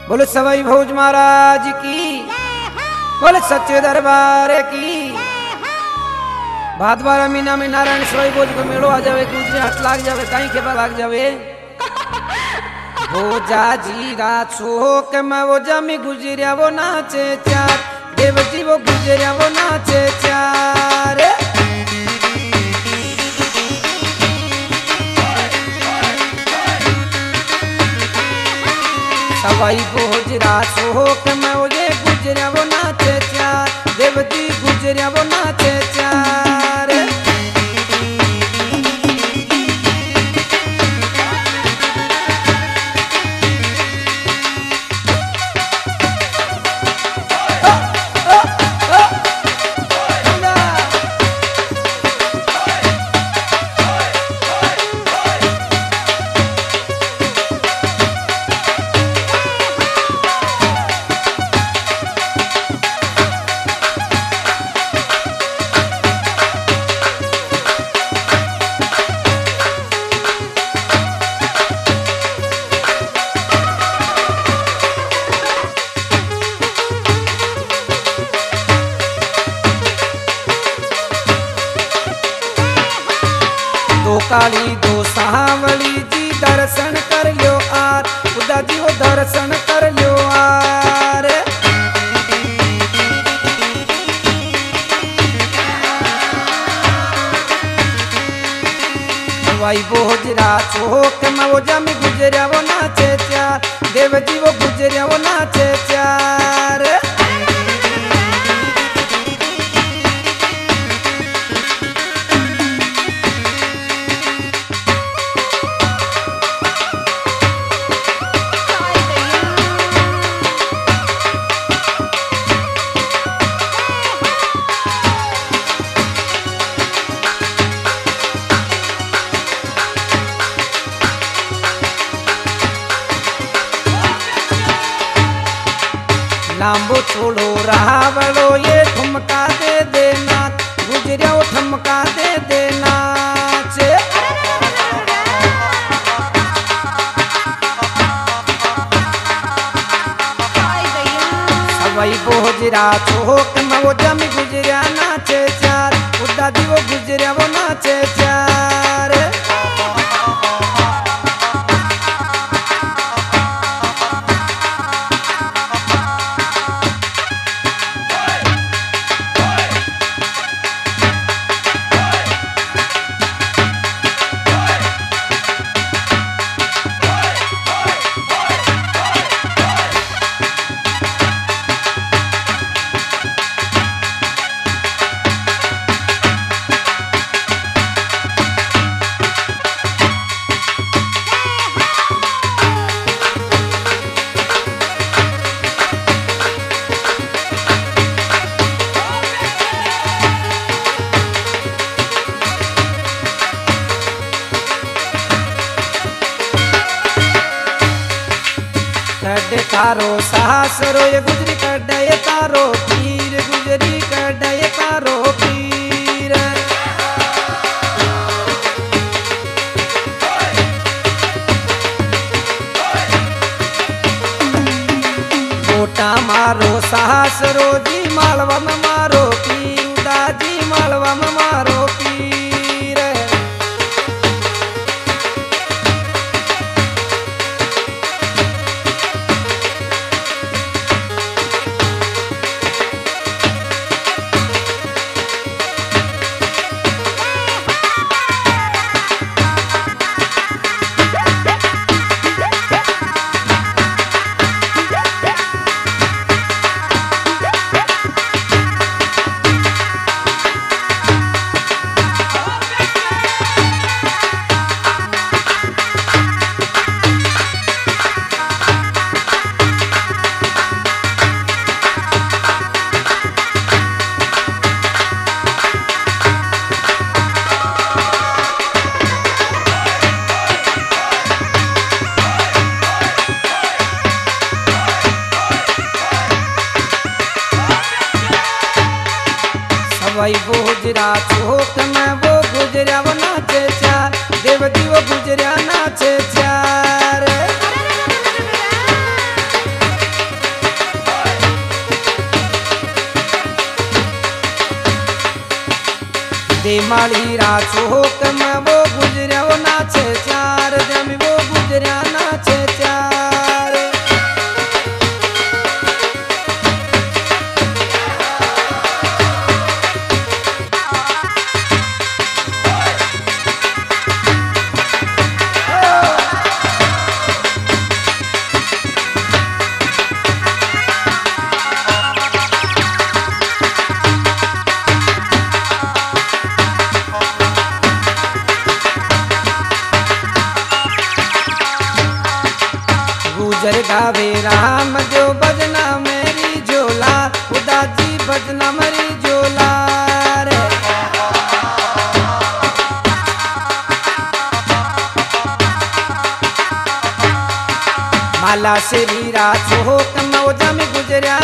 बोले सवाई भोज महाराज की, बोले सच्चे दरबार की। भाद 12 महीना में नारायण सवाई भोज को मेड़ो आ जावे, कुछ हट लाग जावे, कहीं के बा लाग जावे। भोजा जी राछोक में वो जमी गुजरिया वो नाचे चार, देव जी वो गुजरिया वो नाचे चार। सवाई भोज राछोक में वो ये गुजरिया वो नाचे चार, देव जी गुजरिया वो नाचे चार। दो काली दो सावली जी दर्शन कर लो आर, खुदा जी वो दर्शन कर लो आर। सवाई भोज राछोक में वो जमी गुजरिया वो नाचे चार, देव जी वो गुजरिया वो नाचे चार। लांबो छोड़ो रावड़ो ये ठुमका दे देना, गुजरिया वो ठुमका दे देना। सवाई भोज राछोक में वो जमी गुजरिया नाचे चार, खुदा जी वो गुजरिया वो नाचे चार। कड्डे तारो सासरो ये गुजरी कड्डे ये तारो पीर, गुजरी कड्डे ये तारो पीर। गोटा मारो सासरो जी मालवा में मारो पीर, उदा जी मालवा में मारो पीर। सवाई भोज राछोक में वो गुजरिया वो नाचे चार, देव जी वो गुजरिया नाचे चार। काली रा चौक में वो गुजरिया वो नाचे चार जमी वो गुजरिया नाचे चार। गुजर गावे राम जो बजना मेरी झोला उदासी बजना मेरी झोला रे। माला श्री रा चौक मौजा में गुजरिया